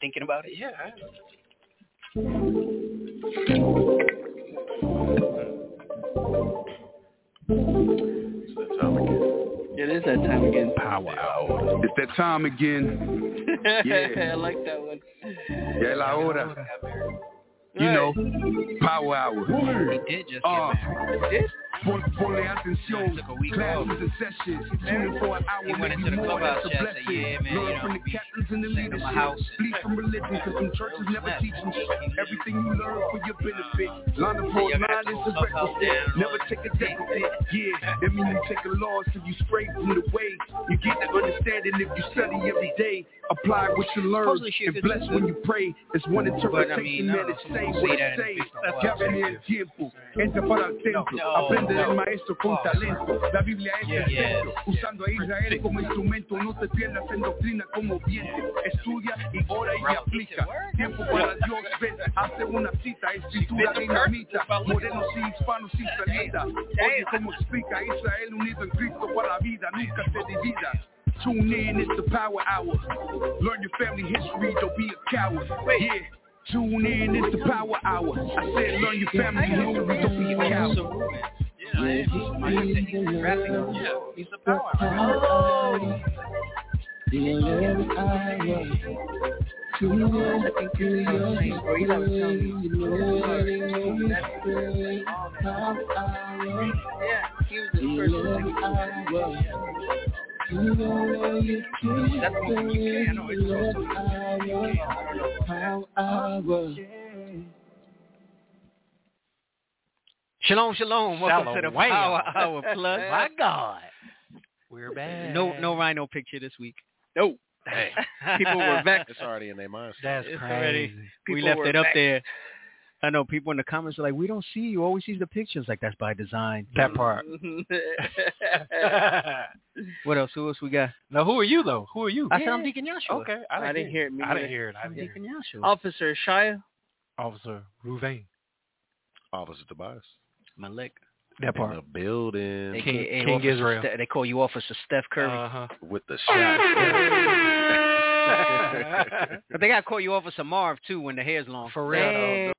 thinking about it? Yeah. It's that time again. It is that time again. Power hour. It's that time again. Yeah. I like that one. Ya la hora. You know, power hour. He did just get married. He did? Ponle atención, classes and sessions. Tuning for an hour, He went into the maybe more, clubhouse that's a chat and said, blessing. yeah, man, Learn you know, from the captains and the sitting in my leadership. house. Bleed from religion, cause some churches never teach them everything you learn for your benefit. Line upon line is a requisite. Never take a deficit. Yeah, that means you take a loss if you stray from the way. You get the understanding if you study every day. Apply what you learn and bless when you pray. It's one interpretation, man, it's say what it say. Cabe el tiempo, entra para el templo. Aprende del maestro con talento. La Biblia es el centro, usando a Israel como instrumento. No te pierdas en doctrina como viento. Estudia y ora y aplica. Tiempo para Dios, ven, hace una cita. Escritura dinamita, morenos y hispanos israelitas. Oye como explica Israel unido en Cristo para la vida, nunca se divida. Tune in, it's the power hour. Learn your family history, don't be a coward. Yeah. Tune in, it's the power hour. I said learn your family history, don't be a coward. He's rapping. Yeah, he's the power hour. Shalom, shalom. Welcome to the Power Hour Plus. My God. We're back. No Rhino picture this week. No. Hey. People were vexed. It's already in their minds. That's It's crazy. already, we left it up there. I know people in the comments are like, we don't see you. Always see the pictures. Like, that's by design. That part. What else? Who else we got? Now, who are you, though? Who are you? I said I'm Deacon Yashua. Okay. I didn't hear it. I didn't hear it. I'm Deacon Yashua. Officer Shia. Officer Ruvain. Officer Tobias. Malek. That part. In the building. King Israel. They call you Officer Steph Curry. Uh-huh. With the shot. But they got to call you Officer Marv, too, when the hair's long. For real, though.